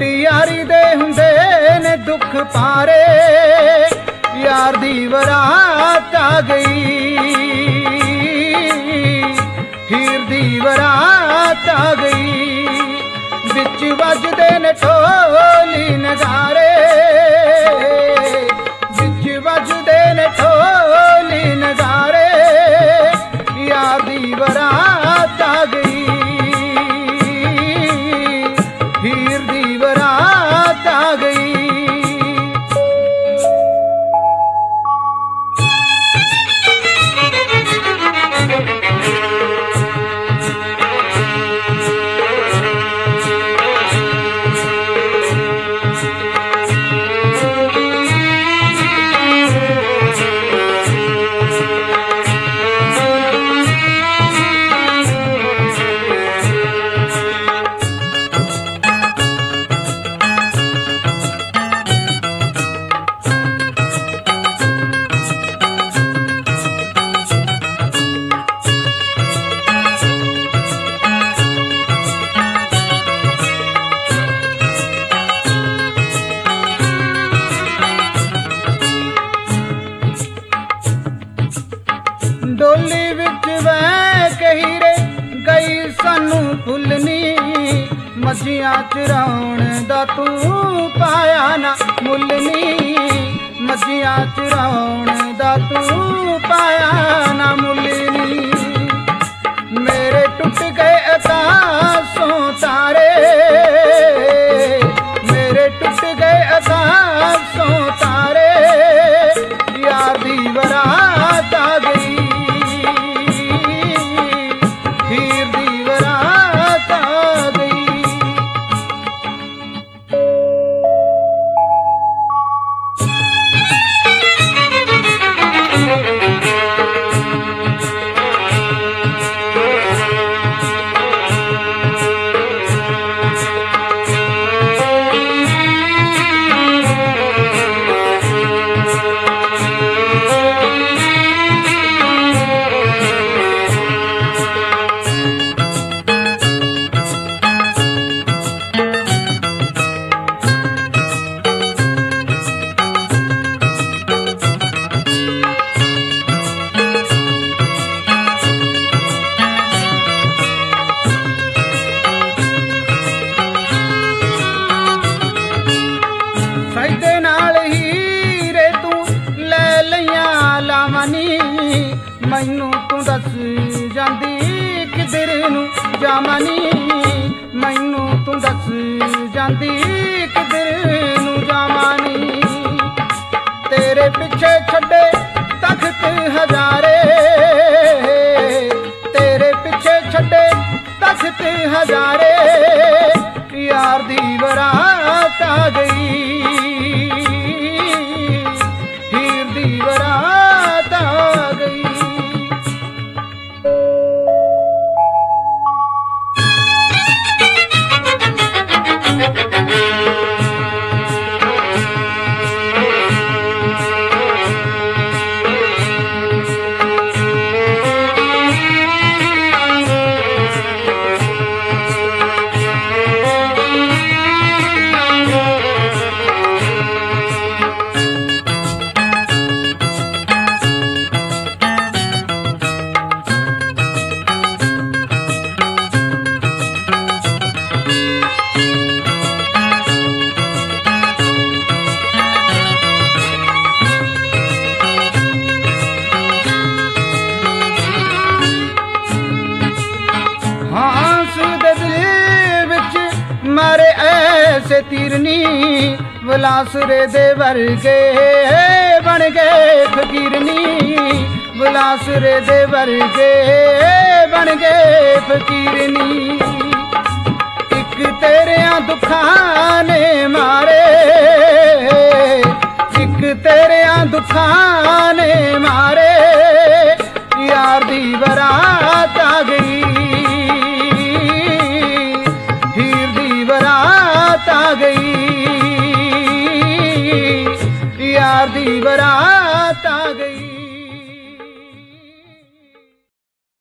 ਟੁੱਟੀ ਯਾਰੀ ਦੇ ਹੁੰਦੇ ਨੇ ਦੁੱਖ ਪਾਰੇ, ਯਾਰ ਦੀ ਬਰਾਤ ਆ ਗਈ, ਹੀਰ ਦੀ ਬਰਾਤ ਆ ਗਈ। ਵਿੱਚ ਵੱਜਦੇ ਨੇ ਢੋਲੀ ਨਗਾਰੇ, ਵਿੱਚ ਵੱਜਦੇ ਨੇ ਢੋਲੀ ਨਗਾਰੇ, ਯਾਰ ਦੀ ਬਰਾਤ ਆ ਗਈ, ਹੀਰ ਦੀ ਬਰਾਤ ਆ ਗਈ। ਡੋਲੀ ਵਿੱਚ ਵਹਿ ਕੇ ਹੀਰੇ ਗਈ ਸਾਨੂੰ ਫੁੱਲਨੀ, ਮੱਝੀਆਂ ਚਰਾਉਣ ਦਾ ਤੂੰ ਪਾਇਆ ਨਾ ਮੁੱਲਨੀ, ਮੱਝੀਆਂ ਚਰਾਉਣ ਦਾ ਤੂੰ ਪਾਇਆ ਨਾ ਮੁੱਲਨੀ। ਮੇਰੇ ਟੁੱਟ ਗਏ ਅਕਾਸ਼ੋਂ ਤਾਰੇ, ਮੇਰੇ ਟੁੱਟ ਗਏ ਅਕਾਸ਼ੋਂ ਤਾਰੇ, ਯਾਰ ਦੀ ਬਰਾਤ ਆ ਗਈ, ਹੀਰ ਦੀ ਬਰਾਤ ਆ ਗਈ। ਸਜਦੇ ਨਾਲ ਹੀਰੇ ਤੂੰ ਲੈ ਲਈਆਂ ਲਾਵਾਂ ਨੀ, ਮੈਨੂੰ ਤੂੰ ਦੱਸ ਜਾਂਦੀ ਕਿਧਰ ਨੂੰ ਜਾਵਾਂ ਨੀ, ਮੈਨੂੰ ਤੂੰ ਦੱਸ ਜਾਂਦੀ ਕਿਧਰ ਨੂੰ ਜਾਵਾਂ ਨੀ। ਤੇਰੇ ਪਿੱਛੇ ਛੱਡੇ ਤਖਤ ਹਜ਼ਾਰੇ, ਤੇਰੇ ਪਿੱਛੇ ਛੱਡੇ ਤਖਤ ਹਜ਼ਾਰੇ, ਯਾਰ ਦੀ ਬਰਾਤ ਆ ਗਈ, ਹੀਰ ਦੀ ਬਰਾਤ ਆ ਗਈ। मारे ऐसे तीरनी विलासरे दे वर्गे बन गए फकीरनी, विलासरे दे वर्गे बन गए फकीरनी। एक तेरिया दुखां ने मारे, एक तेरिया दुखां ने मारे, यार दी बरात आ गई, आ गई, यार दी बरात